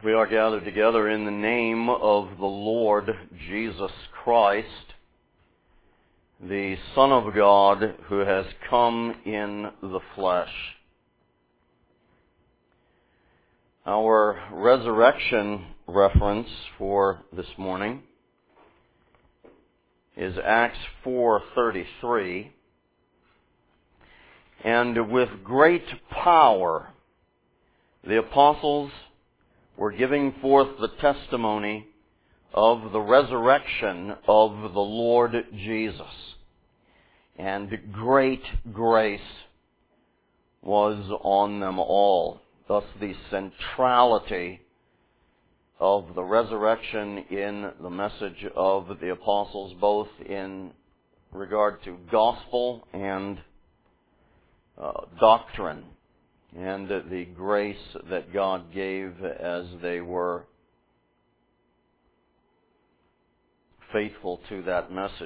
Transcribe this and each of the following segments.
We are gathered together in the name of the Lord Jesus Christ, the Son of God who has come in the flesh. Our resurrection reference for this morning is Acts 4:33. And with great power the apostles were giving forth the testimony of the resurrection of the Lord Jesus. And great grace was on them all. Thus the centrality of the resurrection in the message of the apostles, both in regard to gospel and doctrine, and the grace that God gave as they were faithful to that message.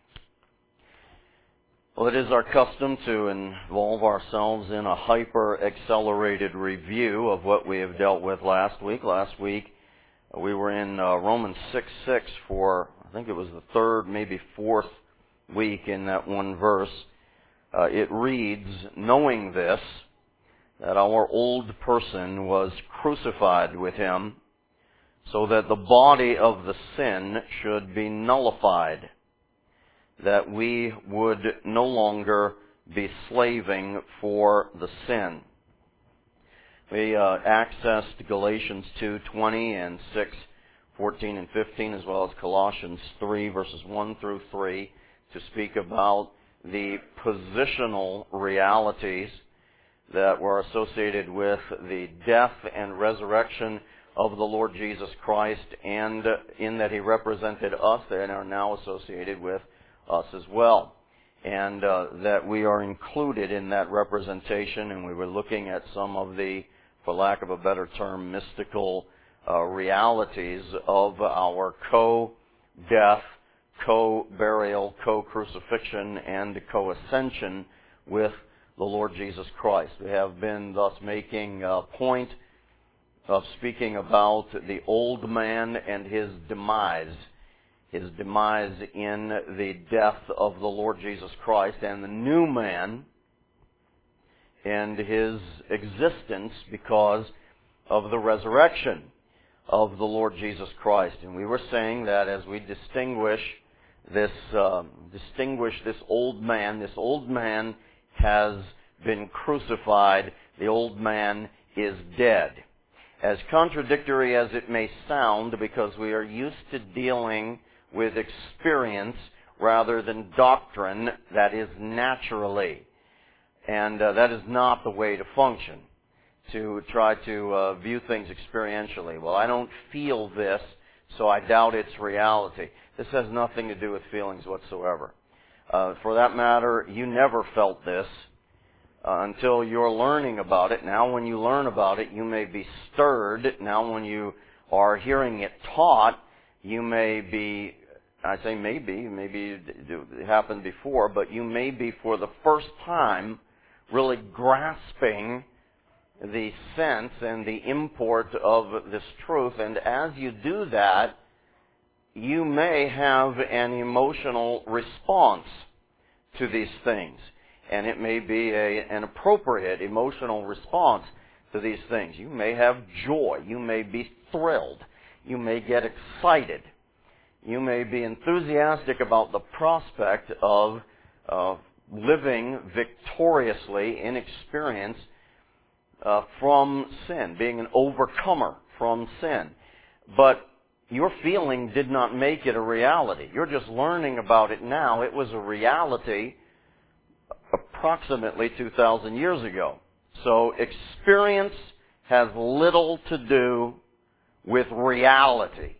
Well, it is our custom to involve ourselves in a hyper-accelerated review of what we have dealt with last week. Last week we were in Romans 6:6 for, I think it was the third, maybe fourth week in that one verse. It reads, knowing this, that our old person was crucified with him, so that the body of the sin should be nullified, that we would no longer be slaving for the sin. We accessed Galatians 2:20 and 6:14 and 15, as well as Colossians 3 verses 1 through 3, to speak about the positional realities that were associated with the death and resurrection of the Lord Jesus Christ, and in that He represented us, they are now associated with us as well. And that we are included in that representation, and we were looking at some of the, for lack of a better term, mystical realities of our co-death, co-burial, co-crucifixion, and co-ascension with the Lord Jesus Christ. We have been thus making a point of speaking about the old man and his demise in the death of the Lord Jesus Christ, and the new man and his existence because of the resurrection of the Lord Jesus Christ. And we were saying that as we distinguish this old man has been crucified, the old man is dead. As contradictory as it may sound, because we are used to dealing with experience rather than doctrine, that is naturally. And that is not the way to function, to try to view things experientially. Well, I don't feel this, so I doubt its reality. This has nothing to do with feelings whatsoever. For that matter, you never felt this until you're learning about it. Now when you learn about it, you may be stirred. Now when you are hearing it taught, you may be, I say maybe it happened before, but you may be for the first time really grasping the sense and the import of this truth. And as you do that, you may have an emotional response to these things. And it may be an appropriate emotional response to these things. You may have joy. You may be thrilled. You may get excited. You may be enthusiastic about the prospect of living victoriously in experience from sin, being an overcomer from sin. But your feeling did not make it a reality. You're just learning about it now. It was a reality approximately 2,000 years ago. So experience has little to do with reality.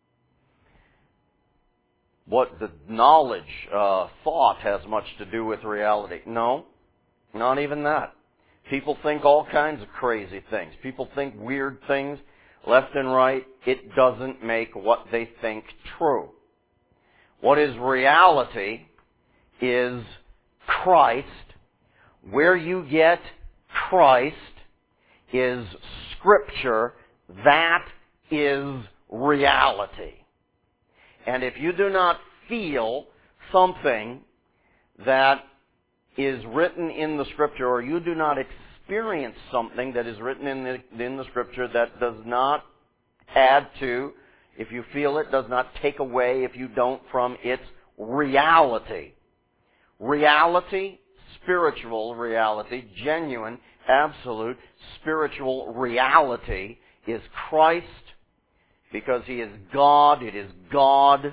What the knowledge, thought has much to do with reality. No, not even that. People think all kinds of crazy things. People think weird things left and right. It doesn't make what they think true. What is reality is Christ. Where you get Christ is Scripture. That is reality. And if you do not feel something that is written in the Scripture, or you do not experience something that is written in the Scripture that does not add to, if you feel it, does not take away, if you don't, from its reality. Reality, spiritual reality, genuine, absolute spiritual reality is Christ, because He is God, it is God,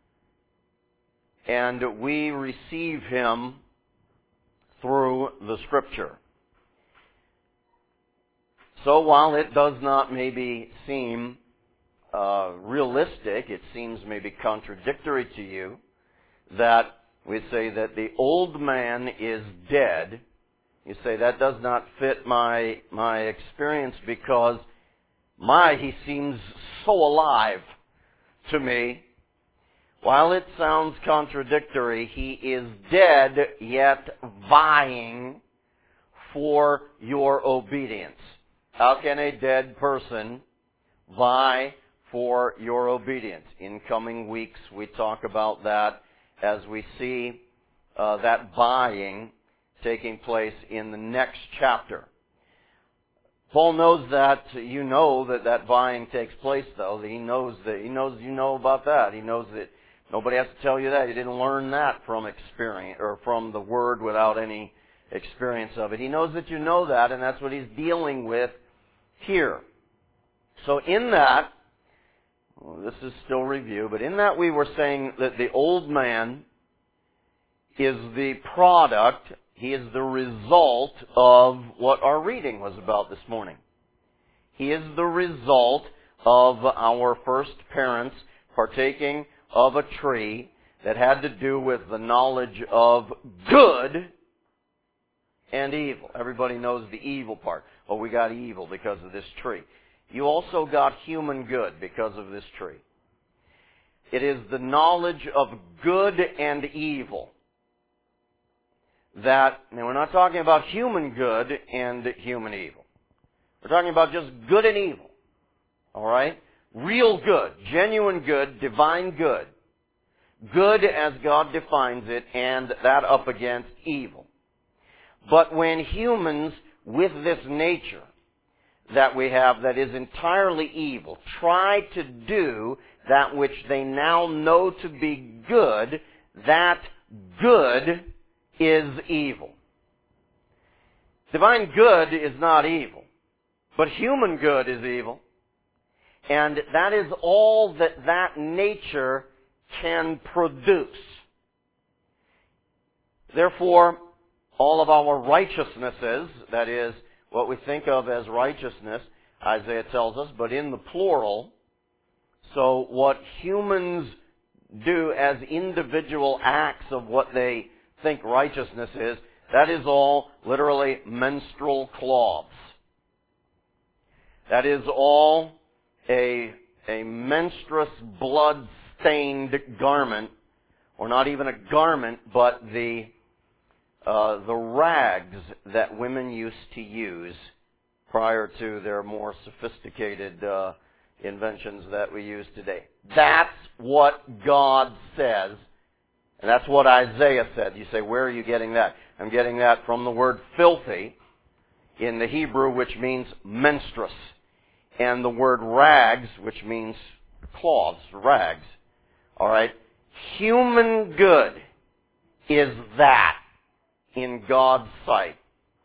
and we receive Him through the Scripture. So while it does not maybe seem realistic, it seems maybe contradictory to you, that we say that the old man is dead, you say that does not fit my experience because he seems so alive to me. While it sounds contradictory, he is dead yet vying for your obedience. How can a dead person vie for your obedience? In coming weeks, we talk about that as we see that vying taking place in the next chapter. Paul knows that you know that vying takes place, though. He knows you know about that. He knows that nobody has to tell you that. You didn't learn that from experience or from the Word without any experience of it. He knows that you know that, and that's what he's dealing with here. So in that, this is still review, but in that we were saying that the old man is the product, he is the result of what our reading was about this morning. He is the result of our first parents partaking of a tree that had to do with the knowledge of good and evil. Everybody knows the evil part. Oh, we got evil because of this tree. You also got human good because of this tree. It is the knowledge of good and evil that, now we're not talking about human good and human evil. We're talking about just good and evil. Alright? Real good, genuine good, divine good. Good as God defines it, and that up against evil. But when humans with this nature that we have that is entirely evil try to do that which they now know to be good, that good is evil. Divine good is not evil, but human good is evil. And that is all that nature can produce. Therefore, all of our righteousnesses, that is, what we think of as righteousness, Isaiah tells us, but in the plural. So what humans do as individual acts of what they think righteousness is, that is all literally menstrual cloths. That is all a menstruous blood-stained garment, or not even a garment, but the rags that women used to use prior to their more sophisticated inventions that we use today. That's what God says, and that's what Isaiah said. You say, where are you getting that? I'm getting that from the word filthy in the Hebrew, which means menstruous, and the word rags, which means cloths, rags. All right? Human good is that in God's sight.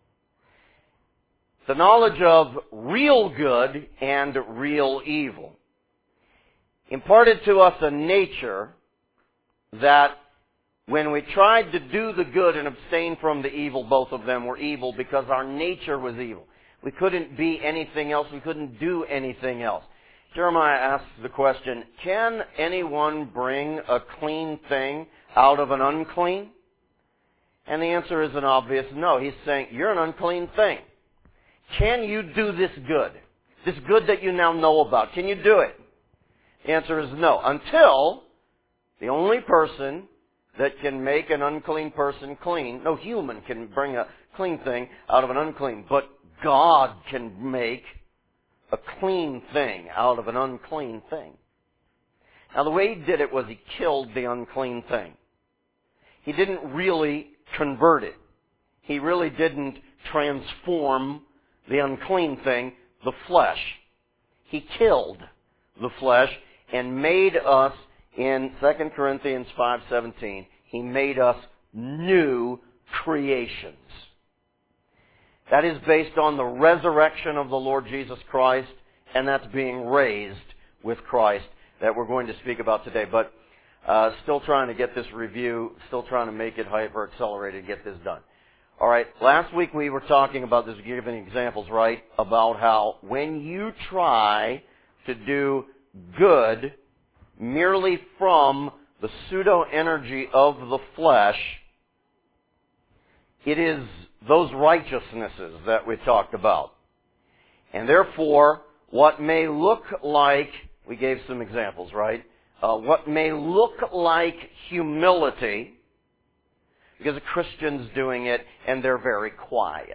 The knowledge of real good and real evil imparted to us a nature that when we tried to do the good and abstain from the evil, both of them were evil because our nature was evil. We couldn't be anything else. We couldn't do anything else. Jeremiah asks the question, can anyone bring a clean thing out of an unclean? And the answer is an obvious no. He's saying, you're an unclean thing. Can you do this good? This good that you now know about. Can you do it? The answer is no. Until the only person that can make an unclean person clean, no human can bring a clean thing out of an unclean, but God can make a clean thing out of an unclean thing. Now the way he did it was he killed the unclean thing. He didn't really convert it. He really didn't transform the unclean thing, the flesh. He killed the flesh and made us, in 2 Corinthians 5:17, he made us new creations. That is based on the resurrection of the Lord Jesus Christ, and that's being raised with Christ that we're going to speak about today. But still trying to get this review, still trying to make it hyper-accelerated, get this done. All right, last week we were talking about this, giving examples, right, about how when you try to do good merely from the pseudo-energy of the flesh, it is those righteousnesses that we talked about. And therefore, what may look like, we gave some examples, right? What may look like humility, because a Christian's doing it and they're very quiet.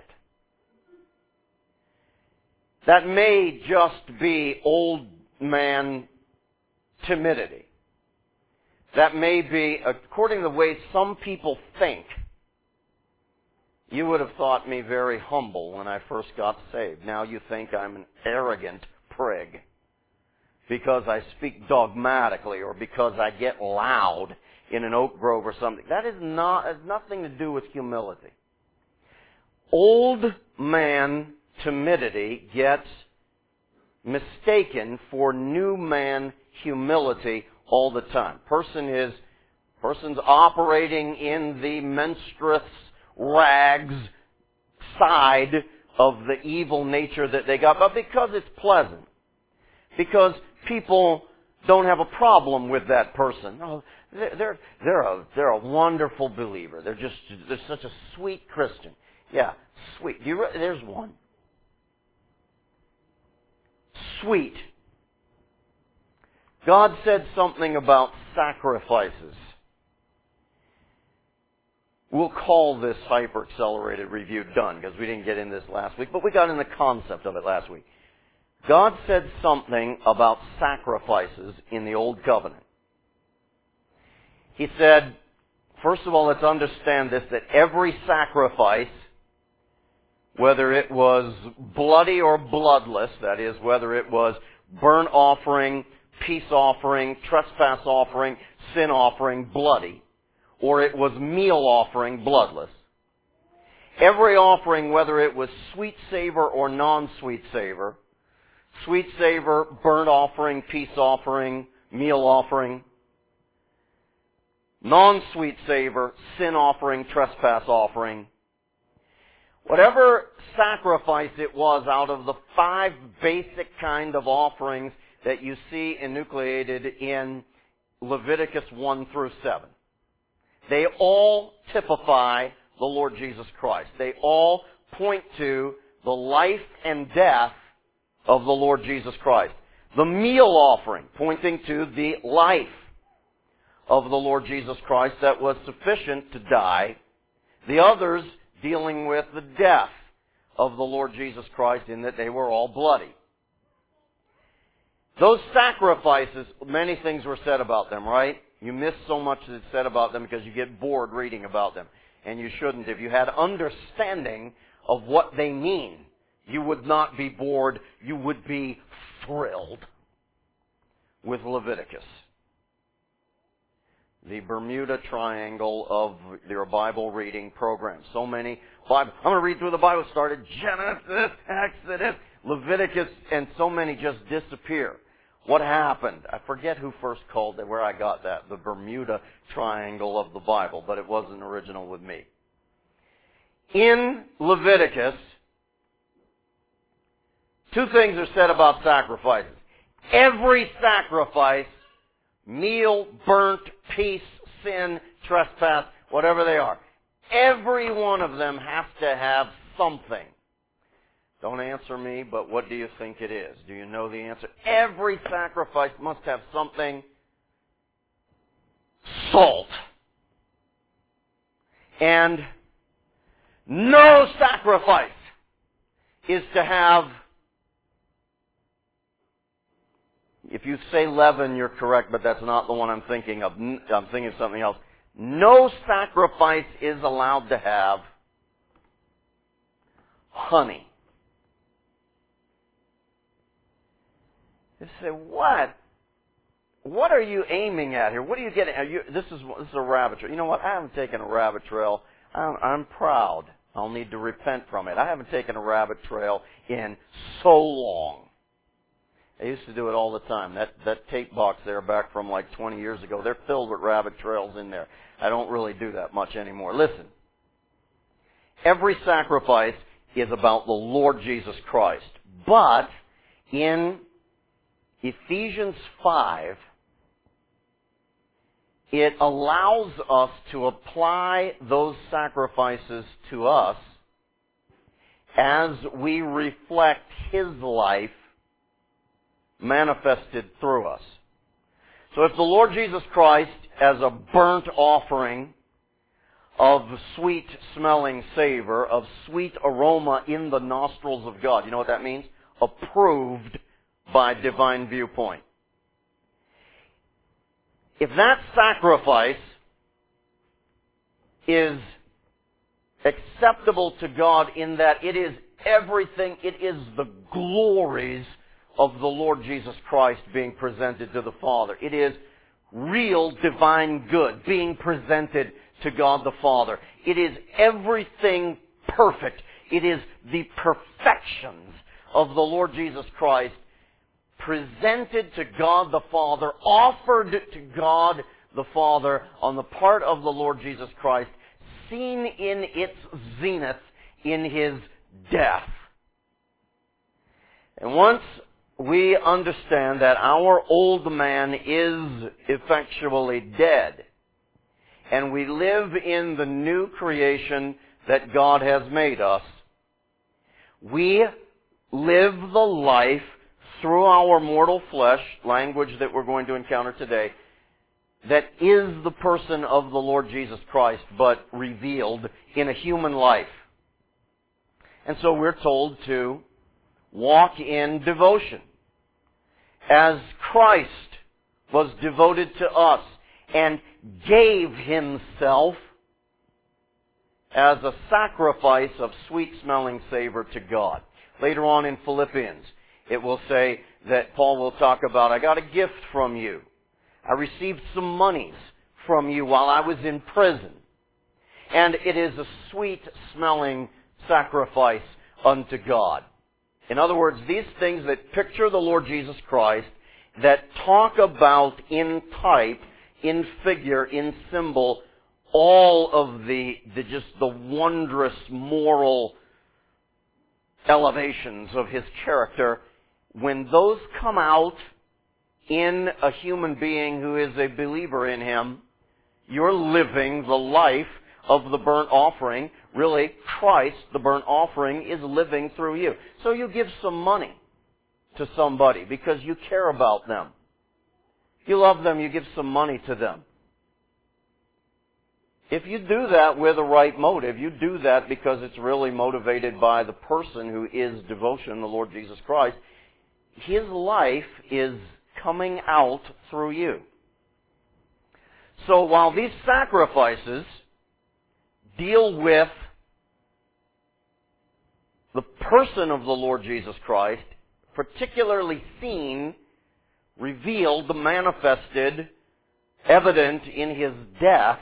That may just be old man timidity. That may be, according to the way some people think, you would have thought me very humble when I first got saved. Now you think I'm an arrogant prig because I speak dogmatically or because I get loud in an oak grove or something. That has nothing to do with humility. Old man timidity gets mistaken for new man humility all the time. Person's operating in the menstruous rags side of the evil nature that they got, but because it's pleasant. Because people don't have a problem with that person. No, they're a wonderful believer. They're such a sweet Christian. Yeah, sweet. There's one. Sweet. God said something about sacrifices. We'll call this hyper-accelerated review done because we didn't get in this last week, but we got in the concept of it last week. God said something about sacrifices in the Old Covenant. He said, first of all, let's understand this, that every sacrifice, whether it was bloody or bloodless, that is, whether it was burnt offering, peace offering, trespass offering, sin offering, bloody, or it was meal offering, bloodless. Every offering, whether it was sweet savor or non-sweet savor, sweet savor, burnt offering, peace offering, meal offering, non-sweet savor, sin offering, trespass offering, whatever sacrifice it was out of the 5 basic kind of offerings that you see enucleated in Leviticus 1 through 7. They all typify the Lord Jesus Christ. They all point to the life and death of the Lord Jesus Christ. The meal offering, pointing to the life of the Lord Jesus Christ that was sufficient to die. The others dealing with the death of the Lord Jesus Christ in that they were all bloody. Those sacrifices, many things were said about them, right? You miss so much that's said about them because you get bored reading about them. And you shouldn't. If you had understanding of what they mean, you would not be bored. You would be thrilled with Leviticus. The Bermuda Triangle of your Bible reading program. So many Bible. I'm going to read through the Bible. Started Genesis, Exodus, Leviticus, and so many just disappear. What happened? I forget who first called it, where I got that, the Bermuda Triangle of the Bible, but it wasn't original with me. In Leviticus, 2 things are said about sacrifices. Every sacrifice, meal, burnt, peace, sin, trespass, whatever they are, every one of them has to have something. Don't answer me, but what do you think it is? Do you know the answer? Every sacrifice must have something. Salt. And no sacrifice is to have if you say leaven, you're correct, but that's not the one I'm thinking of. I'm thinking of something else. No sacrifice is allowed to have honey. You say, what? What are you aiming at here? What are you getting? This is a rabbit trail. You know what? I haven't taken a rabbit trail. I'm proud. I'll need to repent from it. I haven't taken a rabbit trail in so long. I used to do it all the time. That tape box there back from like 20 years ago, they're filled with rabbit trails in there. I don't really do that much anymore. Listen, every sacrifice is about the Lord Jesus Christ. But in Ephesians 5, it allows us to apply those sacrifices to us as we reflect His life manifested through us. So if the Lord Jesus Christ, as a burnt offering of sweet-smelling savor, of sweet aroma in the nostrils of God, you know what that means? Approved by divine viewpoint. If that sacrifice is acceptable to God in that it is everything, it is the glories of the Lord Jesus Christ being presented to the Father. It is real divine good being presented to God the Father. It is everything perfect. It is the perfections of the Lord Jesus Christ presented to God the Father, offered to God the Father on the part of the Lord Jesus Christ, seen in its zenith in His death. And once we understand that our old man is effectually dead, and we live in the new creation that God has made us, we live the life through our mortal flesh, language that we're going to encounter today, that is the person of the Lord Jesus Christ, but revealed in a human life. And so we're told to walk in devotion, as Christ was devoted to us and gave Himself as a sacrifice of sweet-smelling savor to God. Later on in Philippians, it will say that Paul will talk about, I got a gift from you. I received some monies from you while I was in prison. And it is a sweet-smelling sacrifice unto God. In other words, these things that picture the Lord Jesus Christ, that talk about in type, in figure, in symbol, all of the wondrous moral elevations of His character, when those come out in a human being who is a believer in Him, you're living the life of the burnt offering. Really, Christ, the burnt offering, is living through you. So you give some money to somebody because you care about them. You love them, you give some money to them. If you do that with a right motive, you do that because it's really motivated by the person who is devotion, the Lord Jesus Christ, His life is coming out through you. So while these sacrifices deal with the person of the Lord Jesus Christ, particularly seen, revealed, manifested, evident in His death,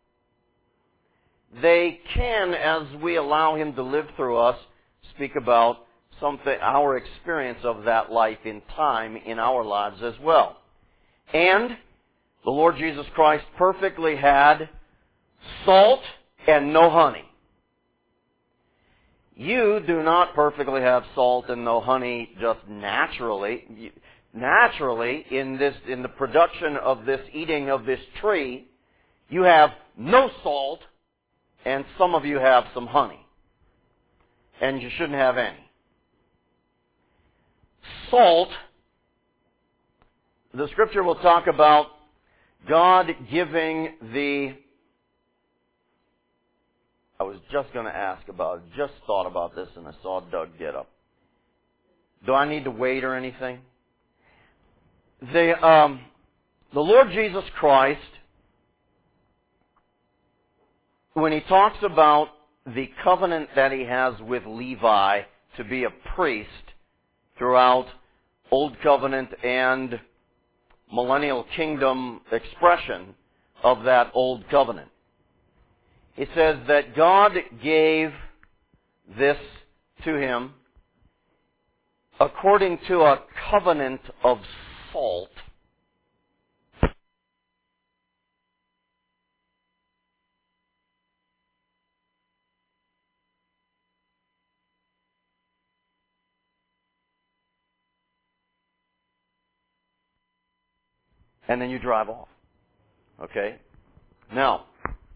they can, as we allow Him to live through us, speak about something, our experience of that life in time in our lives as well. And the Lord Jesus Christ perfectly had salt and no honey. You do not perfectly have salt and no honey just naturally. Naturally, in the production of this eating of this tree, you have no salt, and some of you have some honey. And you shouldn't have any. Salt, the Scripture will talk about God giving I was just going to ask about it, just thought about this, and I saw Doug get up. Do I need to wait or anything? The Lord Jesus Christ, when He talks about the covenant that He has with Levi to be a priest throughout Old Covenant and Millennial Kingdom expression of that Old Covenant, He says that God gave this to Him according to a covenant of salt. And then you drive off. Okay? Now,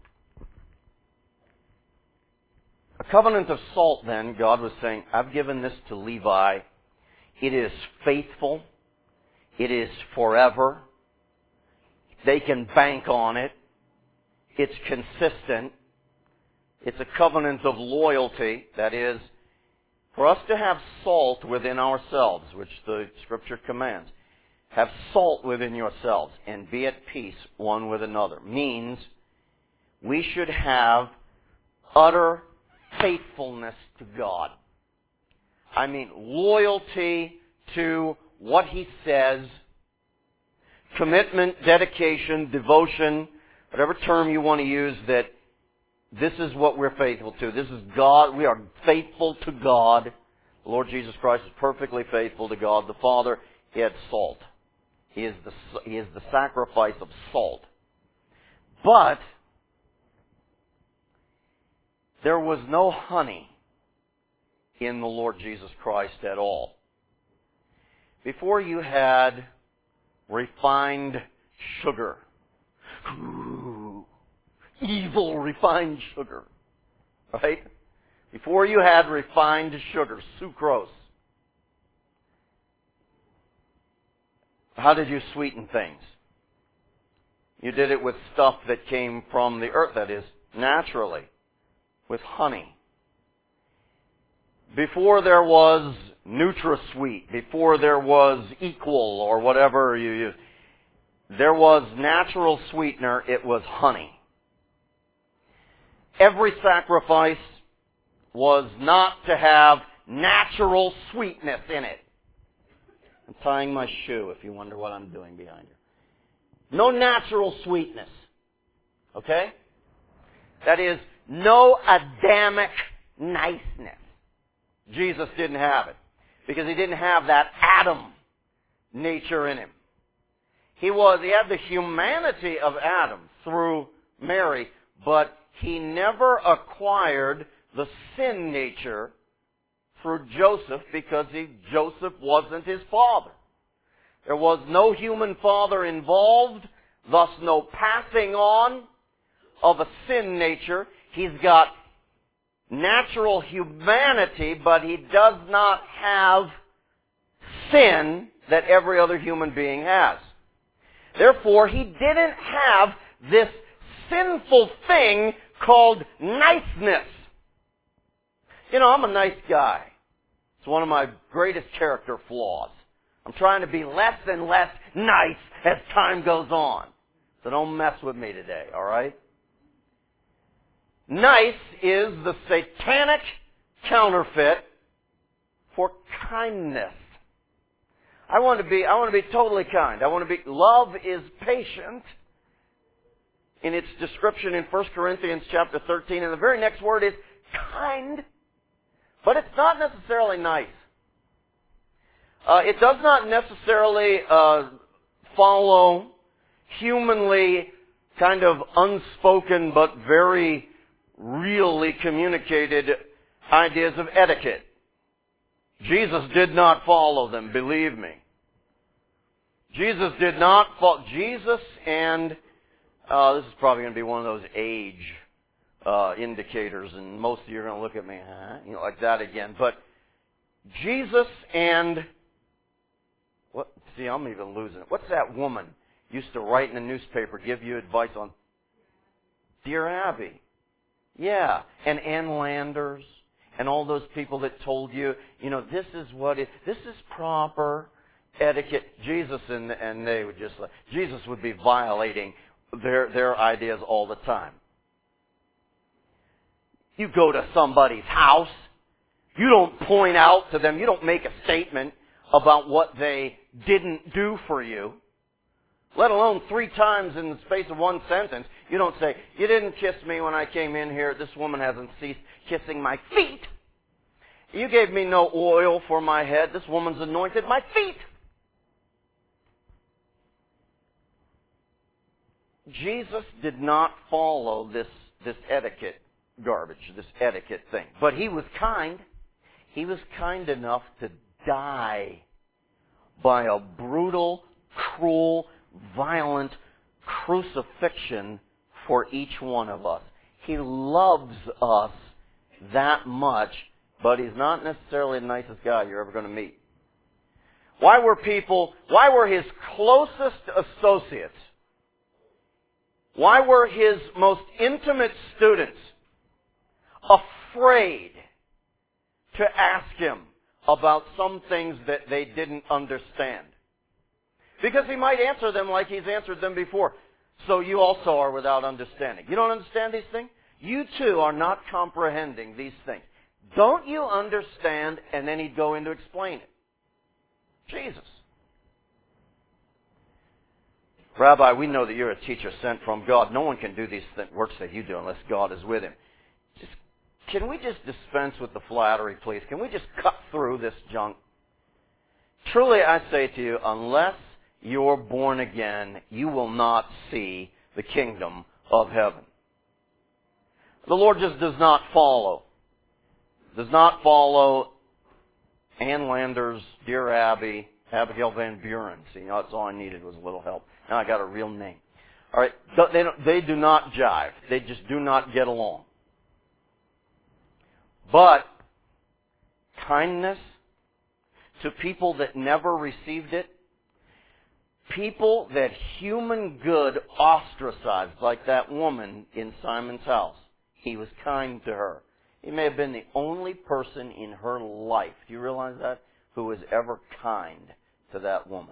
a covenant of salt then, God was saying, I've given this to Levi. It is faithful. It is forever. They can bank on it. It's consistent. It's a covenant of loyalty. That is, for us to have salt within ourselves, which the Scripture commands, have salt within yourselves and be at peace one with another, means we should have utter faithfulness to God. I mean, loyalty to what He says, commitment, dedication, devotion, whatever term you want to use, that this is what we're faithful to. This is God. We are faithful to God. The Lord Jesus Christ is perfectly faithful to God the Father. He had salt. He is the sacrifice of salt. But there was no honey in the Lord Jesus Christ at all. Before you had refined sugar, evil refined sugar, right? Before you had refined sugar, sucrose, how did you sweeten things? You did it with stuff that came from the earth, that is, naturally, with honey. Before there was NutraSweet, before there was Equal or whatever you use, there was natural sweetener, it was honey. Every sacrifice was not to have natural sweetness in it. I'm tying my shoe if you wonder what I'm doing behind you. No natural sweetness. Okay? That is, no Adamic niceness. Jesus didn't have it. Because He didn't have that Adam nature in Him. He had the humanity of Adam through Mary, but He never acquired the sin nature through Joseph because Joseph wasn't his father. There was no human father involved, thus no passing on of a sin nature. He's got natural humanity, but He does not have sin that every other human being has. Therefore, He didn't have this sinful thing called niceness. You know, I'm a nice guy. It's one of my greatest character flaws. I'm trying to be less and less nice as time goes on. So don't mess with me today, all right? Nice is the satanic counterfeit for kindness. I want to be totally kind. Love is patient in its description in 1 Corinthians chapter 13, and the very next word is kind. But it's not necessarily nice. It does not necessarily follow humanly kind of unspoken but very really communicated ideas of etiquette. Jesus did not follow them, believe me. Jesus did not follow. Jesus and, this is probably going to be one of those age indicators, and most of you are going to look at me, like that again. But Jesus and, I'm even losing it. What's that woman used to write in the newspaper, give you advice on? Dear Abby. Yeah. And Ann Landers and all those people that told you, this is proper. etiquette. Jesus and they would just, Jesus would be violating their ideas all the time. You go to somebody's house, you don't point out to them, you don't make a statement about what they didn't do for you, let alone 3 times in the space of one sentence. You don't say, you didn't kiss me when I came in here, this woman hasn't ceased kissing my feet. You gave me no oil for my head, this woman's anointed my feet. Jesus did not follow this etiquette garbage, this etiquette thing. But He was kind. He was kind enough to die by a brutal, cruel, violent crucifixion for each one of us. He loves us that much, but He's not necessarily the nicest guy you're ever going to meet. Why were His closest associates, why were His most intimate students afraid to ask Him about some things that they didn't understand? Because He might answer them like He's answered them before. So you also are without understanding. You don't understand these things? You too are not comprehending these things. Don't you understand? And then He'd go in to explain it. Jesus. Rabbi, we know that you're a teacher sent from God. No one can do these works that you do unless God is with him. Can we just dispense with the flattery, please? Can we just cut through this junk? Truly, I say to you, unless you're born again, you will not see the kingdom of heaven. The Lord just does not follow Ann Landers, Dear Abby, Abigail Van Buren. See, that's all I needed was a little help. Now I got a real name. All right, they do not jive. They just do not get along. But kindness to people that never received it, people that human good ostracized, like that woman in Simon's house. He was kind to her. He may have been the only person in her life, do you realize that, who was ever kind to that woman.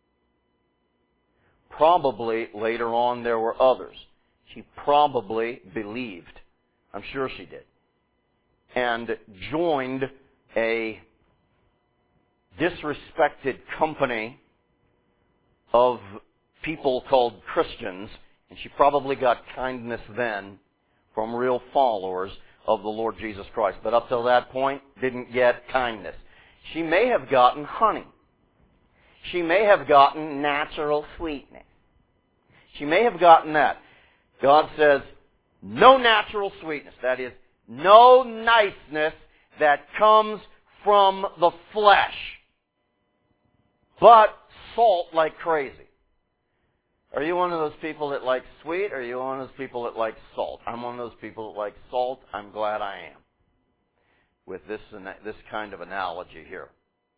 Probably later on there were others. She probably believed. I'm sure she did. And joined a disrespected company of people called Christians, and she probably got kindness then from real followers of the Lord Jesus Christ. But up till that point, didn't get kindness. She may have gotten honey. She may have gotten natural sweetness. She may have gotten that. God says, no natural sweetness. That is, no niceness that comes from the flesh. But salt like crazy. Are you one of those people that like sweet, or are you one of those people that like salt? I'm one of those people that like salt. I'm glad I am. With this kind of analogy here.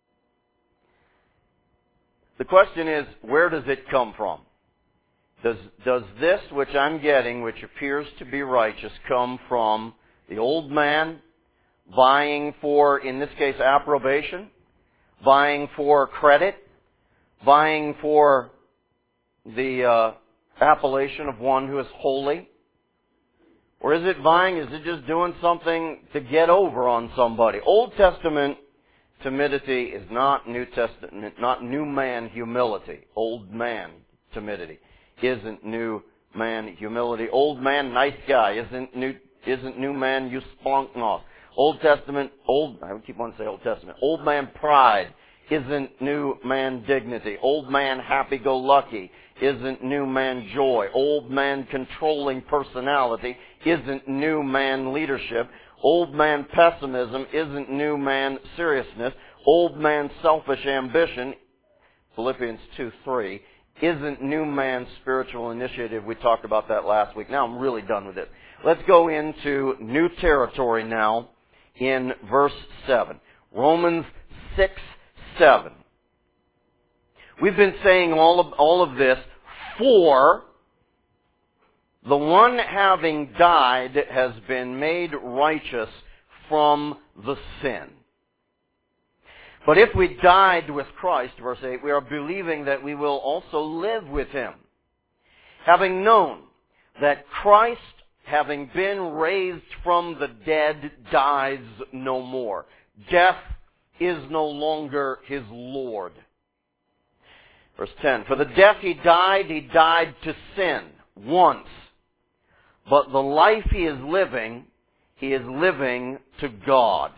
The question is, where does it come from? Does this which I'm getting, which appears to be righteous, come from the old man vying for, in this case, approbation, vying for credit, vying for the appellation of one who is holy? Or is it vying, is it just doing something to get over on somebody? Old Testament timidity is not New Testament, not new man humility. Old man timidity isn't new man humility. Old man nice guy isn't new man you sponknos. Old Testament, I keep on saying Old Testament. Old man pride isn't new man dignity. Old man happy-go-lucky isn't new man joy. Old man controlling personality isn't new man leadership. Old man pessimism isn't new man seriousness. Old man selfish ambition, Philippians 2:3, isn't new man spiritual initiative. We talked about that last week. Now I'm really done with it. Let's go into new territory now in verse 7. Romans 6:7. We've been saying all of this, for the one having died has been made righteous from the sin. But if we died with Christ, verse 8, we are believing that we will also live with Him. Having known that Christ, having been raised from the dead, dies no more. Death is no longer his Lord. Verse 10, for the death he died to sin once. But the life he is living to God.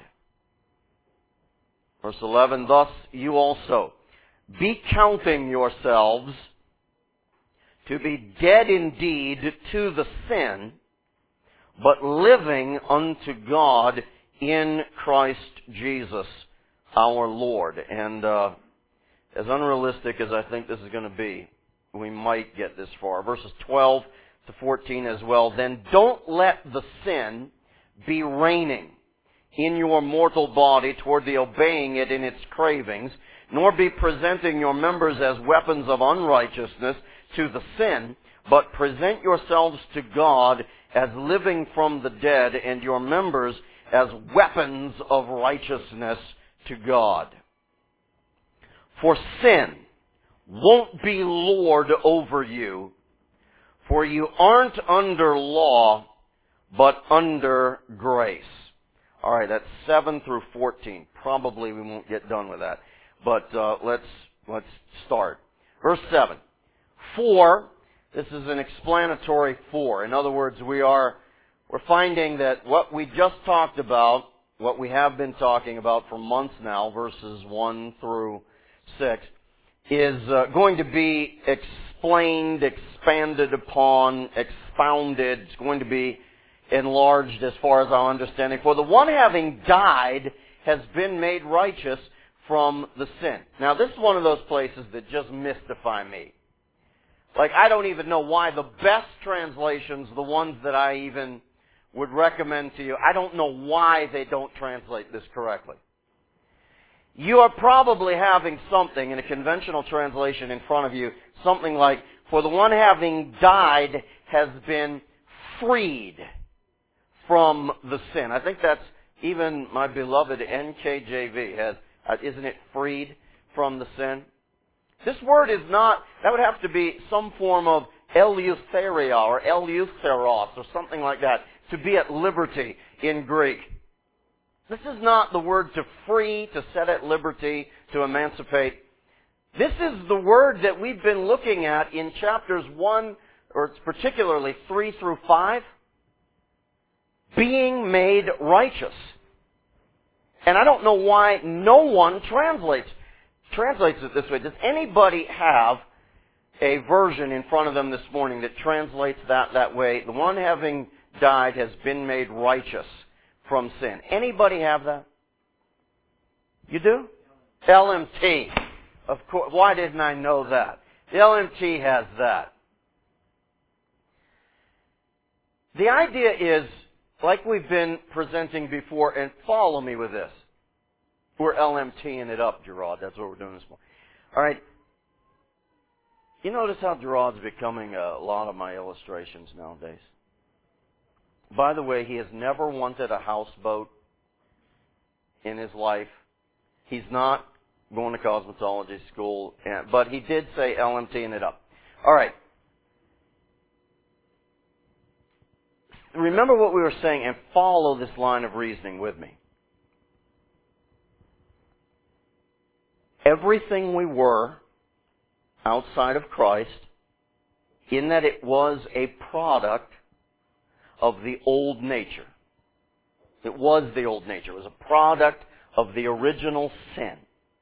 Verse 11, thus you also be counting yourselves to be dead indeed to the sin, but living unto God in Christ Jesus our Lord. And as unrealistic as I think this is going to be, we might get this far. Verses 12 to 14 as well. Then don't let the sin be reigning in your mortal body toward the obeying it in its cravings, nor be presenting your members as weapons of unrighteousness to the sin, but present yourselves to God as living from the dead, and your members as weapons of righteousness to God. For sin won't be Lord over you, for you aren't under law, but under grace. All right, that's 7 through 14. Probably we won't get done with that. But let's start. Verse 7. For, this is an explanatory for. In other words, we're finding that what we just talked about, what we have been talking about for months now, verses 1 through 6, is going to be explained, expanded upon, expounded. It's going to be enlarged as far as our understanding. For the one having died has been made righteous from the sin. Now, this is one of those places that just mystify me. Like, I don't even know why the best translations, the ones that I even would recommend to you, I don't know why they don't translate this correctly. You are probably having something in a conventional translation in front of you, something like, for the one having died has been freed from the sin. I think that's even my beloved NKJV has, isn't it freed from the sin? This word is not, that would have to be some form of eleutheria or eleutheros or something like that, to be at liberty in Greek. This is not the word to free, to set at liberty, to emancipate. This is the word that we've been looking at in chapters 1, or particularly 3 through 5. Being made righteous. And I don't know why no one translates it this way. Does anybody have a version in front of them this morning that translates that way? The one having died has been made righteous from sin. Anybody have that? You do? LMT. Of course. Why didn't I know that? The LMT has that. The idea is, like we've been presenting before, and follow me with this. We're LMTing it up, Gerard. That's what we're doing this morning. All right. You notice how Gerard's becoming a lot of my illustrations nowadays. By the way, he has never wanted a houseboat in his life. He's not going to cosmetology school, but he did say LMTing it up. All right. Remember what we were saying and follow this line of reasoning with me. Everything we were outside of Christ, in that it was a product of the old nature. It was the old nature. It was a product of the original sin.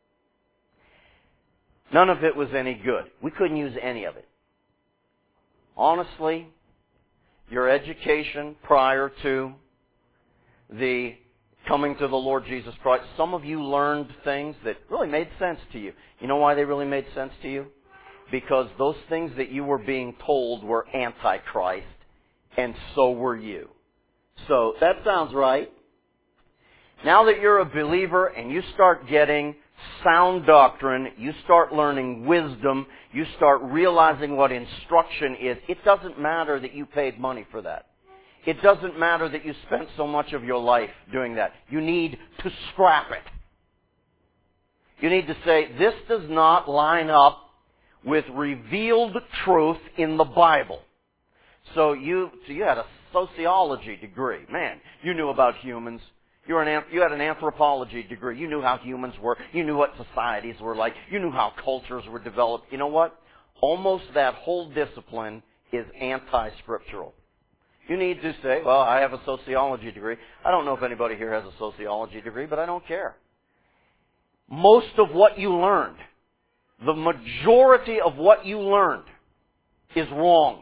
None of it was any good. We couldn't use any of it. Honestly, your education prior to the coming to the Lord Jesus Christ, some of you learned things that really made sense to you. You know why they really made sense to you? Because those things that you were being told were antichrist, and so were you. So, that sounds right. Now that you're a believer and you start getting sound doctrine, you start learning wisdom, you start realizing what instruction is, it doesn't matter that you paid money for that. It doesn't matter that you spent so much of your life doing that. You need to scrap it. You need to say, this does not line up with revealed truth in the Bible. So you had a sociology degree. Man, you knew about humans. You had an anthropology degree. You knew how humans were. You knew what societies were like. You knew how cultures were developed. You know what? Almost that whole discipline is anti-scriptural. You need to say, well, I have a sociology degree. I don't know if anybody here has a sociology degree, but I don't care. Most of what you learned, the majority of what you learned, is wrong.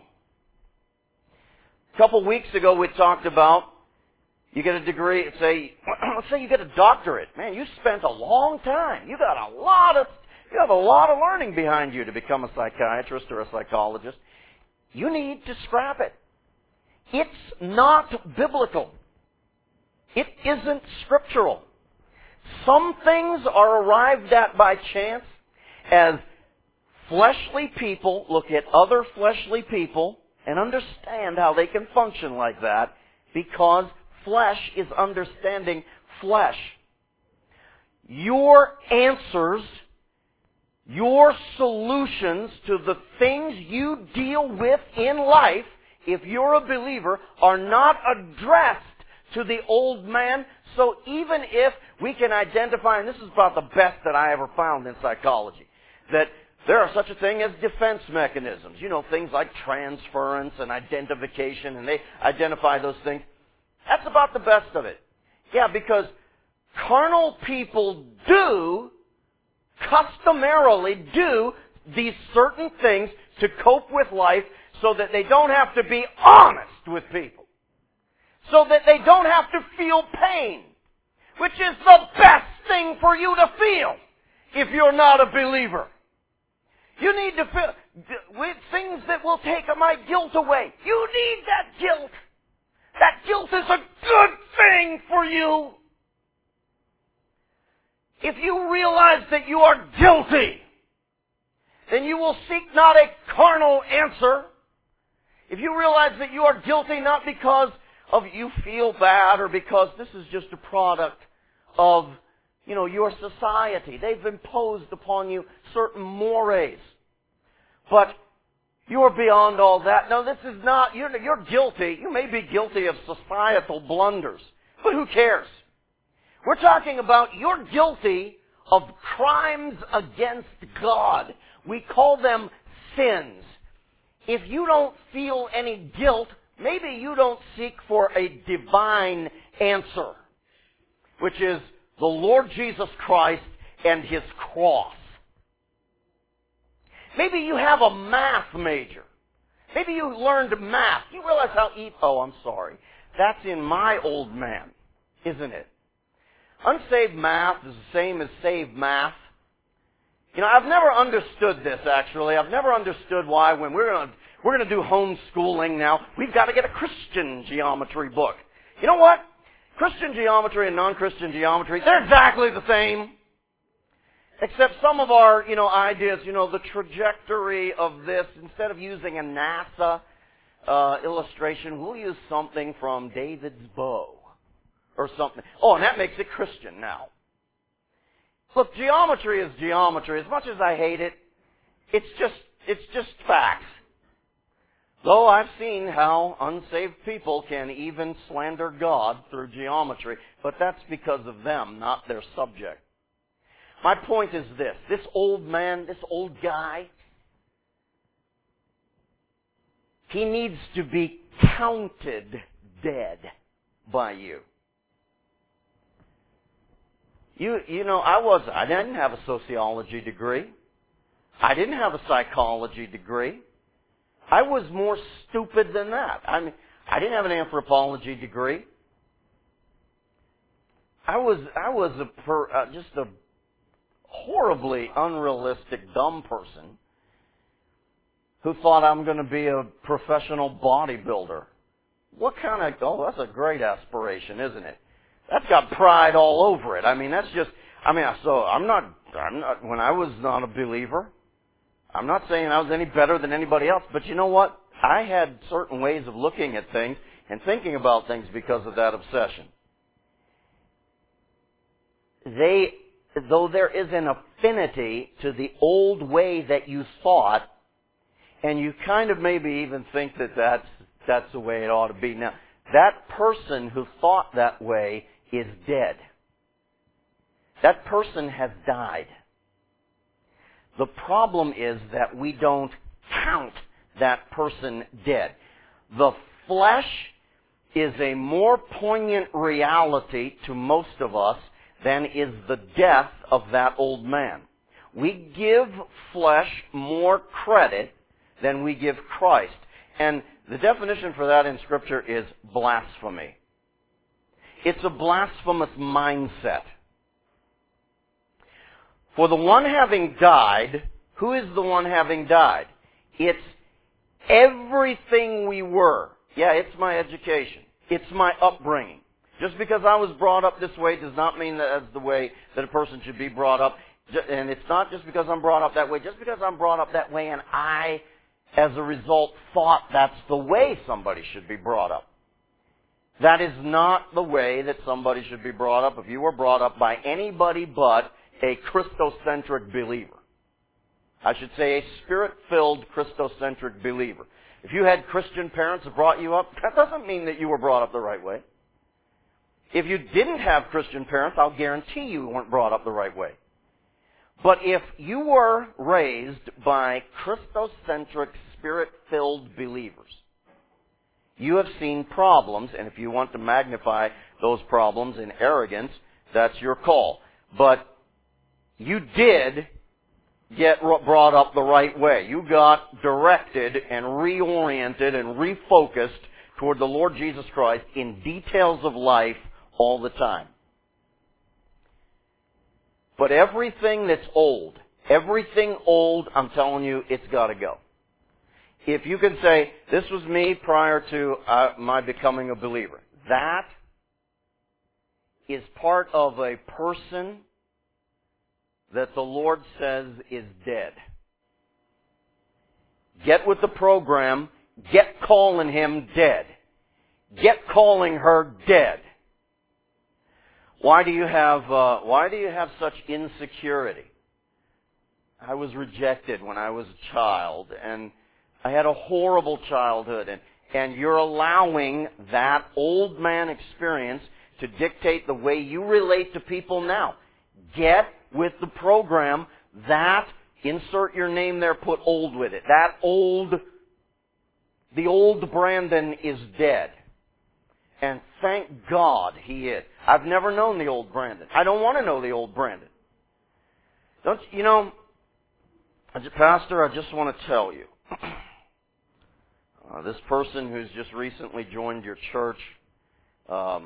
A couple weeks ago we talked about, you get a degree, let's say you get a doctorate. Man, you spent a long time. You have a lot of learning behind you to become a psychiatrist or a psychologist. You need to scrap it. It's not biblical. It isn't scriptural. Some things are arrived at by chance as fleshly people look at other fleshly people and understand how they can function like that because flesh is understanding flesh. Your answers, your solutions to the things you deal with in life, if you're a believer, are not addressed to the old man. So even if we can identify, and this is about the best that I ever found in psychology, that there are such a thing as defense mechanisms. You know, things like transference and identification, and they identify those things. That's about the best of it. Yeah, because carnal people customarily do these certain things to cope with life so that they don't have to be honest with people. So that they don't have to feel pain, which is the best thing for you to feel if you're not a believer. You need to feel with things that will take my guilt away. You need that guilt. That guilt is a good thing for you. If you realize that you are guilty, then you will seek not a carnal answer. If you realize that you are guilty not because of you feel bad or because this is just a product of, your society. They've imposed upon you certain mores. But you're beyond all that. No, this is not, you're guilty. You may be guilty of societal blunders. But who cares? We're talking about you're guilty of crimes against God. We call them sins. If you don't feel any guilt, maybe you don't seek for a divine answer, which is the Lord Jesus Christ and His cross. Maybe you have a math major. Maybe you learned math. You realize how I'm sorry. That's in my old man, isn't it? Unsaved math is the same as saved math. I've never understood this, actually. I've never understood why when we're going to do homeschooling now, we've got to get a Christian geometry book. You know what? Christian geometry and non-Christian geometry, they're exactly the same. Except some of our, ideas, the trajectory of this, instead of using a NASA illustration, we'll use something from David's bow or something. Oh, and that makes it Christian now. Look, geometry is geometry. As much as I hate it, it's just facts. Though I've seen how unsaved people can even slander God through geometry, but that's because of them, not their subject. My point is this. This old man, this old guy, he needs to be counted dead by you. I didn't have a sociology degree. I didn't have a psychology degree. I was more stupid than that. I didn't have an anthropology degree. I was just a horribly unrealistic, dumb person who thought I'm going to be a professional bodybuilder. That's a great aspiration, isn't it? That's got pride all over it. When I was not a believer, I'm not saying I was any better than anybody else, but you know what? I had certain ways of looking at things and thinking about things because of that obsession. though there is an affinity to the old way that you thought, and you kind of maybe even think that that's the way it ought to be. Now, that person who thought that way is dead. That person has died. The problem is that we don't count that person dead. The flesh is a more poignant reality to most of us than is the death of that old man. We give flesh more credit than we give Christ. And the definition for that in Scripture is blasphemy. It's a blasphemous mindset. For the one having died, who is the one having died? It's everything we were. Yeah, it's my education. It's my upbringing. Just because I was brought up this way does not mean that that's the way that a person should be brought up. And it's not just because I'm brought up that way. Just because I'm brought up that way and I, as a result, thought that's the way somebody should be brought up. That is not the way that somebody should be brought up if you were brought up by anybody but a Christocentric believer. I should say a Spirit-filled Christocentric believer. If you had Christian parents that brought you up, that doesn't mean that you were brought up the right way. If you didn't have Christian parents, I'll guarantee you weren't brought up the right way. But if you were raised by Christocentric, Spirit-filled believers, you have seen problems, and if you want to magnify those problems in arrogance, that's your call. But you did get brought up the right way. You got directed and reoriented and refocused toward the Lord Jesus Christ in details of life all the time. But everything that's old, I'm telling you, it's got to go. If you can say, this was me prior to my becoming a believer, that is part of a person that the Lord says is dead. Get with the program. Get calling him dead. Get calling her dead. Why do you have such insecurity? I was rejected when I was a child, and I had a horrible childhood, and you're allowing that old man experience to dictate the way you relate to people now. Get with the program. That, insert your name there, put old with it. The old Brandon is dead. And thank God he is. I've never known the old Brandon. I don't want to know the old Brandon. Pastor, I just want to tell you, this person who's just recently joined your church, I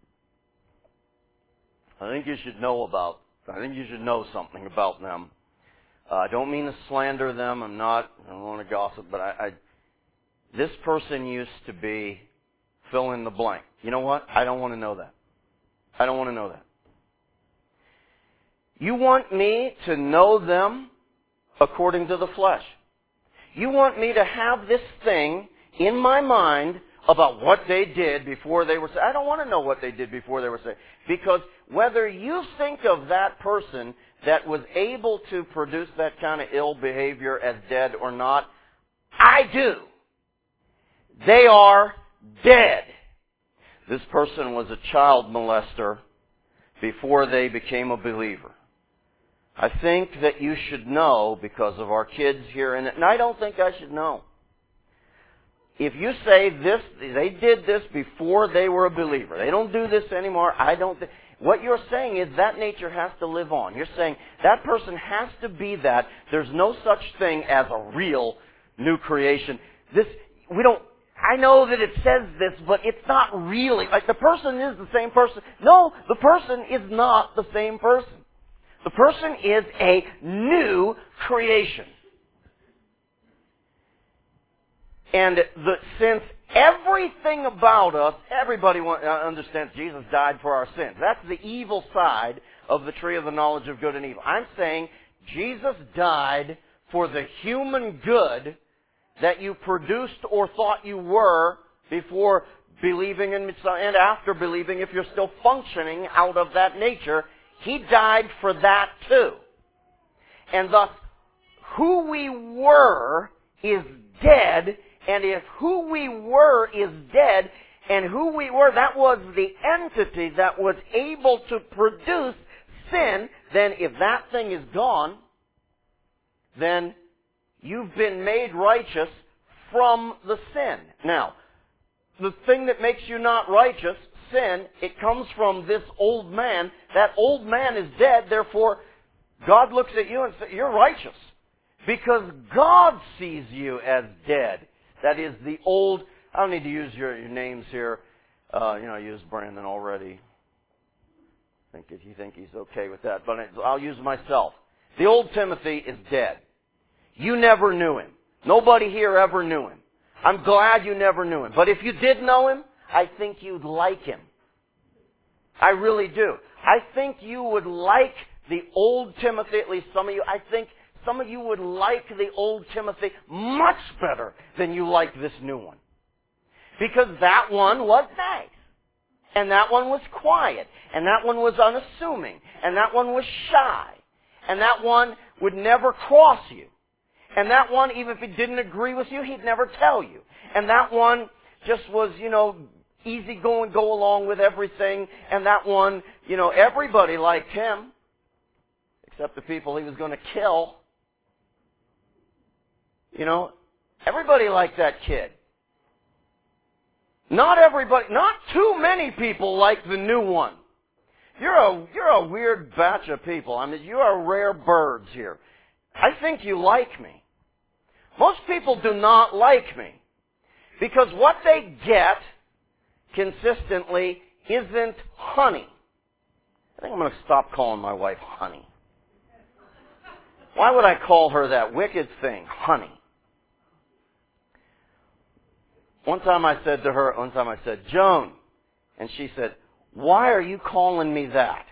think you should know something about them. I don't mean to slander them. I don't want to gossip, but this person used to be fill in the blank. You know what? I don't want to know that. I don't want to know that. You want me to know them according to the flesh. You want me to have this thing in my mind about what they did before they were saved. I don't want to know what they did before they were saved. Because whether you think of that person that was able to produce that kind of ill behavior as dead or not, I do. They are dead. This person was a child molester before they became a believer. I think that you should know because of our kids here, and I don't think I should know. If you say this, they did this before they were a believer. They don't do this anymore. What you're saying is that nature has to live on. You're saying that person has to be that. There's no such thing as a real new creation. I know that it says this, but it's not really. Like the person is the same person. No, the person is not the same person. The person is a new creation. And since everything about us, everybody understands Jesus died for our sins. That's the evil side of the tree of the knowledge of good and evil. I'm saying Jesus died for the human good that you produced or thought you were before believing and after believing. If you're still functioning out of that nature, He died for that too. And thus, who we were is dead, and if who we were is dead, and who we were, that was the entity that was able to produce sin, then if that thing is gone, then you've been made righteous from the sin. Now, the thing that makes you not righteous, sin, it comes from this old man. That old man is dead, therefore God looks at you and says, you're righteous. Because God sees you as dead. That is the old, I don't need to use your names here. I used Brandon already. If you think he's okay with that. But I'll use myself. The old Timothy is dead. You never knew him. Nobody here ever knew him. I'm glad you never knew him. But if you did know him, I think you'd like him. I really do. I think you would like the old Timothy, at least some of you. I think some of you would like the old Timothy much better than you like this new one. Because that one was nice. And that one was quiet. And that one was unassuming. And that one was shy. And that one would never cross you. And that one, even if he didn't agree with you, he'd never tell you. And that one just was, easy going, go along with everything. And that one, everybody liked him. Except the people he was going to kill. Everybody liked that kid. Not too many people like the new one. You're a weird batch of people. I mean, you are rare birds here. I think you like me. Most people do not like me. Because what they get consistently isn't honey. I think I'm going to stop calling my wife honey. Why would I call her that wicked thing, honey? One time I said, Joan, and she said, why are you calling me that?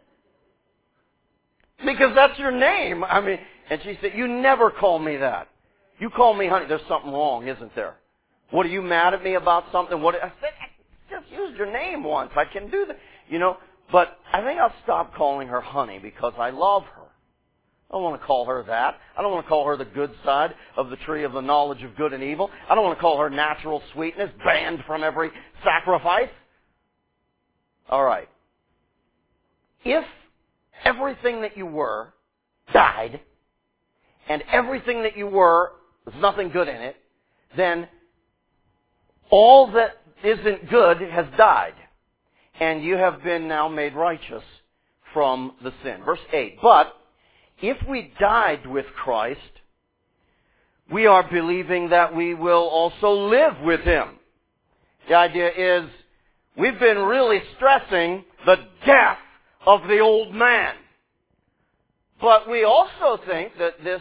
Because that's your name. And she said, you never call me that. You call me honey. There's something wrong, isn't there? What, are you mad at me about something? I said, I just used your name once. I can do that. But I think I'll stop calling her honey because I love her. I don't want to call her that. I don't want to call her the good side of the tree of the knowledge of good and evil. I don't want to call her natural sweetness, banned from every sacrifice. All right. If everything that you were died, and everything that you were, there's nothing good in it, then all that isn't good has died. And you have been now made righteous from the sin. Verse 8, but if we died with Christ, we are believing that we will also live with Him. The idea is, we've been really stressing the death of the old man. But we also think that this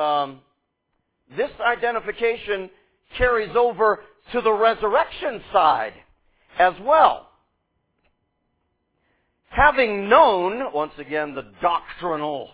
identification carries over to the resurrection side as well. Having known, once again, the doctrinal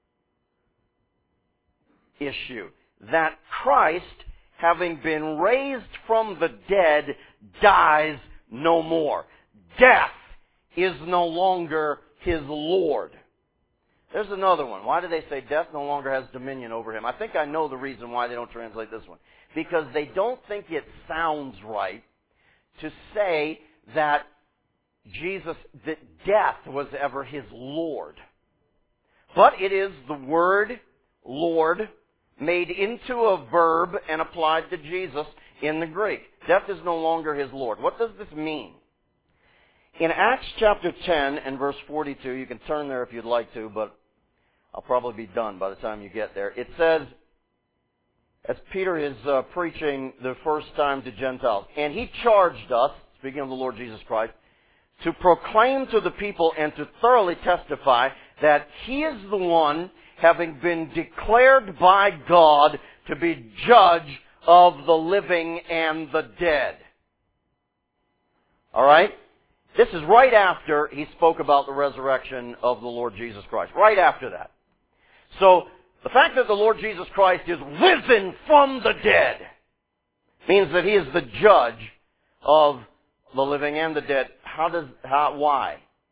issue, that Christ, having been raised from the dead, dies no more. Death is no longer his Lord. There's another one. Why do they say death no longer has dominion over him? I think I know the reason why they don't translate this one. Because they don't think it sounds right to say that that death was ever his Lord. But it is the word Lord made into a verb and applied to Jesus in the Greek. Death is no longer his Lord. What does this mean? In Acts chapter 10 and verse 42, you can turn there if you'd like to, but I'll probably be done by the time you get there. It says, as Peter is preaching the first time to Gentiles, and he charged us, speaking of the Lord Jesus Christ, to proclaim to the people and to thoroughly testify that he is the one having been declared by God to be judge of the living and the dead. All right? This is right after he spoke about the resurrection of the Lord Jesus Christ. Right after that. So, the fact that the Lord Jesus Christ is risen from the dead means that he is the judge of the living and the dead. Why?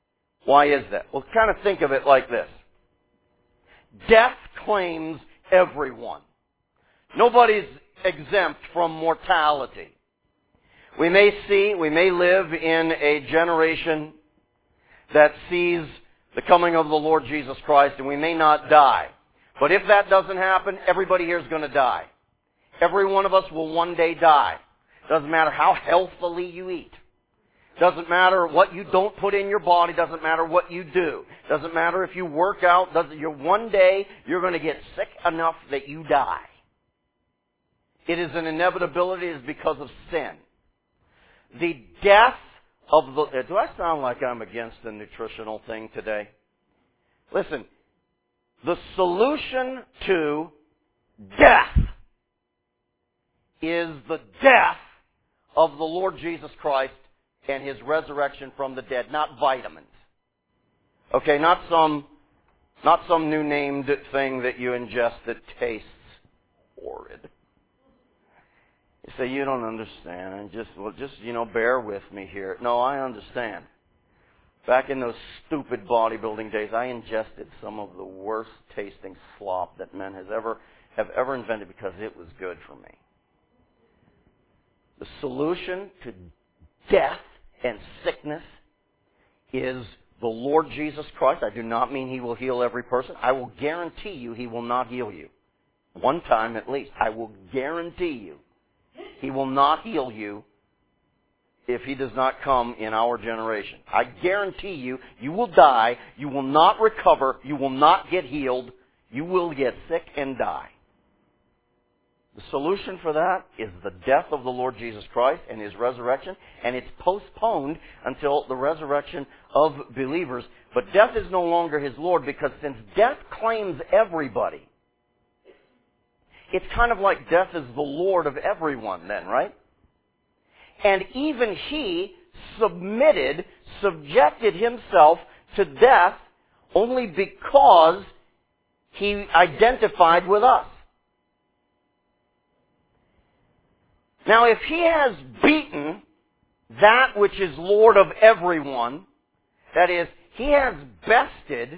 Why is that? Well, kind of think of it like this. Death claims everyone. Nobody's exempt from mortality. We may live in a generation that sees the coming of the Lord Jesus Christ, and we may not die. But if that doesn't happen, everybody here is going to die. Every one of us will one day die. Doesn't matter how healthily you eat. Doesn't matter what you don't put in your body. Doesn't matter what you do. Doesn't matter if you work out. One day you're going to get sick enough that you die. It is an inevitability. It is because of sin. The death of the... Do I sound like I'm against the nutritional thing today? Listen, the solution to death is the death of the Lord Jesus Christ and His resurrection from the dead, not vitamins. Okay, not some new named thing that you ingest that tastes horrid. You say, you don't understand, and just bear with me here. No, I understand. Back in those stupid bodybuilding days, I ingested some of the worst tasting slop that men have ever invented because it was good for me. The solution to death and sickness is the Lord Jesus Christ. I do not mean He will heal every person. I will guarantee you He will not heal you. One time at least. I will guarantee you He will not heal you if He does not come in our generation. I guarantee you, you will die, you will not recover, you will not get healed, you will get sick and die. The solution for that is the death of the Lord Jesus Christ and His resurrection, and it's postponed until the resurrection of believers. But death is no longer His Lord, because since death claims everybody, it's kind of like death is the Lord of everyone then, right? And even He subjected Himself to death only because He identified with us. Now, if He has beaten that which is Lord of everyone, that is, He has bested,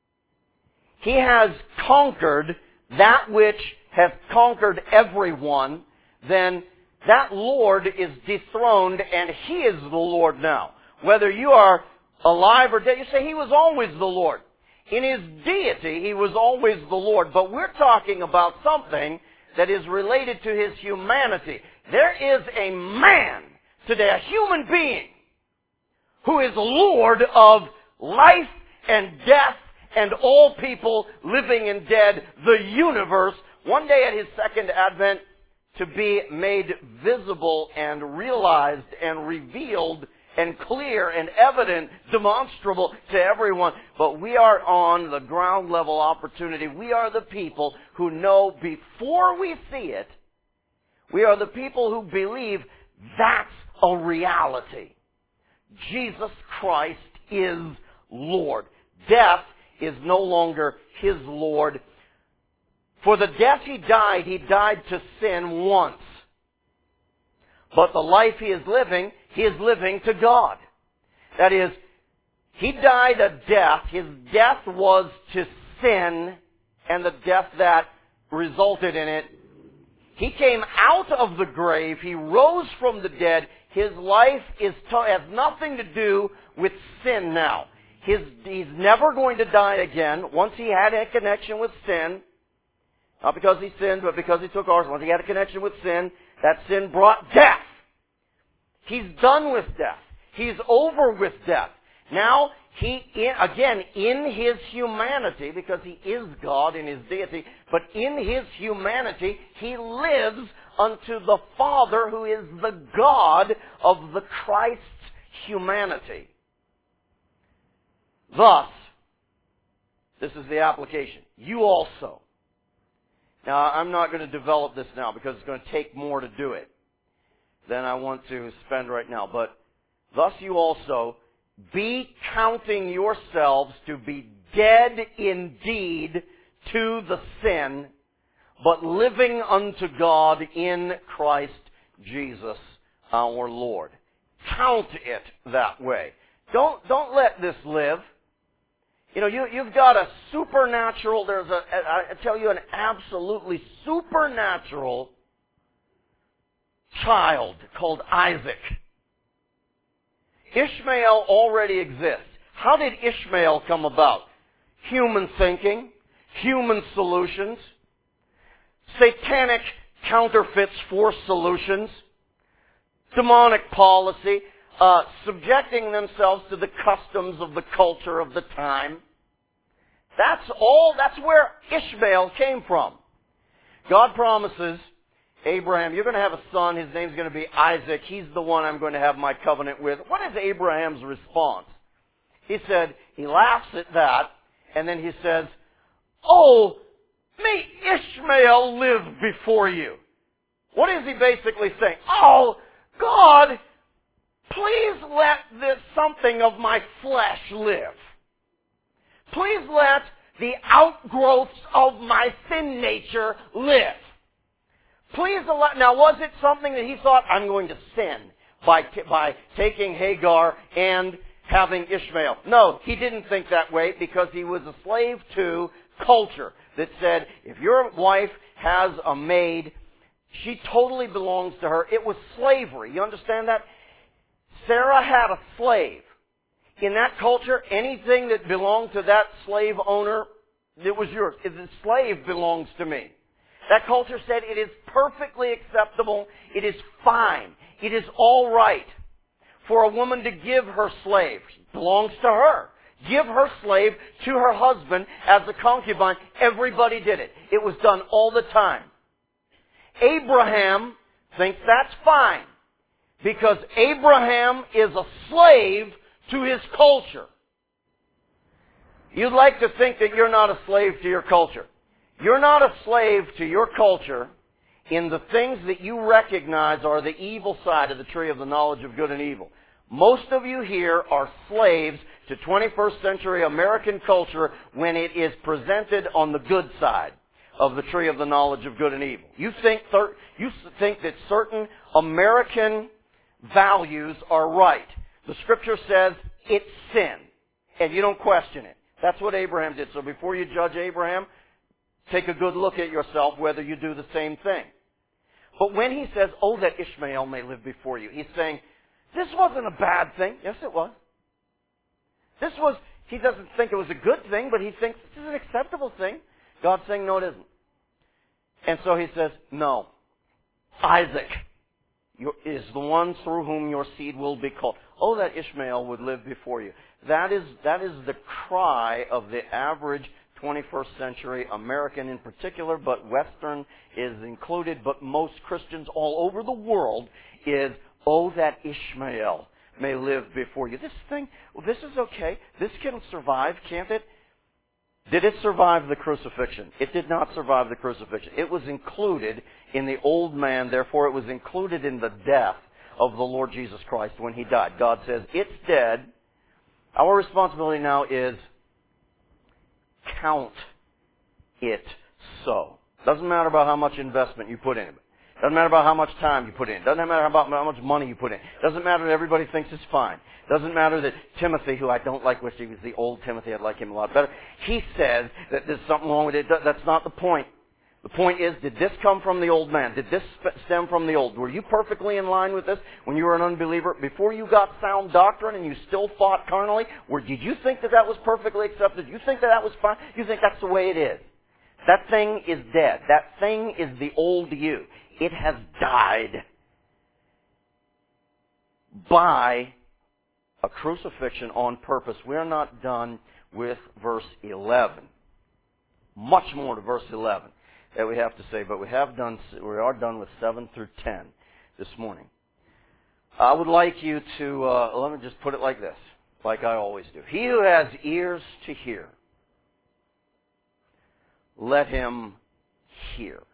He has conquered that which has conquered everyone, then that Lord is dethroned and He is the Lord now. Whether you are alive or dead, you say He was always the Lord. In His deity, He was always the Lord. But we're talking about something that is related to His humanity. There is a man today, a human being, who is Lord of life and death and all people living and dead, the universe, one day at His second advent to be made visible and realized and revealed and clear and evident, demonstrable to everyone. But we are on the ground level opportunity. We are the people who know before we see it. We are the people who believe that's a reality. Jesus Christ is Lord. Death is no longer His Lord. For the death He died to sin once. But the life He is living to God. That is, He died a death. His death was to sin, and the death that resulted in it. He came out of the grave. He rose from the dead. His life has nothing to do with sin now. He's never going to die again. Once He had a connection with sin, not because He sinned, but because He took ours. Once He had a connection with sin, that sin brought death. He's done with death. He's over with death. Now, in His humanity, because He is God in His deity, but in His humanity, He lives unto the Father, who is the God of the Christ's humanity. Thus, this is the application. You also. Now, I'm not going to develop this now because it's going to take more to do it than I want to spend right now. But thus you also be counting yourselves to be dead indeed to the sin, but living unto God in Christ Jesus our Lord. Count it that way. Don't let this live. You've got a supernatural, I tell you, an absolutely supernatural child called Isaac. Ishmael already exists. How did Ishmael come about? Human thinking, human solutions, satanic counterfeits for solutions, demonic policy, subjecting themselves to the customs of the culture of the time. That's where Ishmael came from. God promises Abraham, you're going to have a son, his name's going to be Isaac, he's the one I'm going to have my covenant with. What is Abraham's response? He laughs at that, and then he says, oh, may Ishmael live before you. What is he basically saying? Oh, God, please let something of my flesh live. Please let the outgrowths of my sin nature live. Please allow. Now, was it something that he thought, I'm going to sin by taking Hagar and having Ishmael? No, he didn't think that way because he was a slave to culture that said, if your wife has a maid, she totally belongs to her. It was slavery. You understand that? Sarah had a slave. In that culture, anything that belonged to that slave owner, it was yours. The slave belongs to me. That culture said it is perfectly acceptable. It is fine. It is all right for a woman to give her slave. It belongs to her. Give her slave to her husband as a concubine. Everybody did it. It was done all the time. Abraham thinks that's fine because Abraham is a slave to his culture. You'd like to think that you're not a slave to your culture. You're not a slave to your culture in the things that you recognize are the evil side of the tree of the knowledge of good and evil. Most of you here are slaves to 21st century American culture when it is presented on the good side of the tree of the knowledge of good and evil. You think that certain American values are right. The Scripture says it's sin, and you don't question it. That's what Abraham did. So before you judge Abraham, take a good look at yourself whether you do the same thing. But when he says, oh, that Ishmael may live before you, he's saying, this wasn't a bad thing. Yes, it was. He doesn't think it was a good thing, but he thinks this is an acceptable thing. God's saying, no, it isn't. And so he says, no. Isaac is the one through whom your seed will be called. Oh, that Ishmael would live before you. That is the cry of the average 21st century American in particular, but Western is included, but most Christians all over the world is, oh, that Ishmael may live before you. This is okay. This can survive, can't it? Did it survive the crucifixion? It did not survive the crucifixion. It was included in the old man, therefore it was included in the death of the Lord Jesus Christ when He died. God says, it's dead. Our responsibility now is count it so. Doesn't matter about how much investment you put in it. Doesn't matter about how much time you put in. Doesn't matter about how much money you put in. Doesn't matter that everybody thinks it's fine. Doesn't matter that Timothy, who I don't like, wish he was the old Timothy, I'd like him a lot better. He says that there's something wrong with it. That's not the point. The point is, did this come from the old man? Did this stem from the old? Were you perfectly in line with this when you were an unbeliever? Before you got sound doctrine and you still fought carnally, did you think that was perfectly accepted? You think that was fine? You think that's the way it is? That thing is dead. That thing is the old you. It has died by a crucifixion on purpose. We're not done with verse 11. Much more to verse 11 that we have to say, but we are done with 7 through 10 this morning. I would like you to, let me just put it like this, like I always do. He who has ears to hear, let him hear.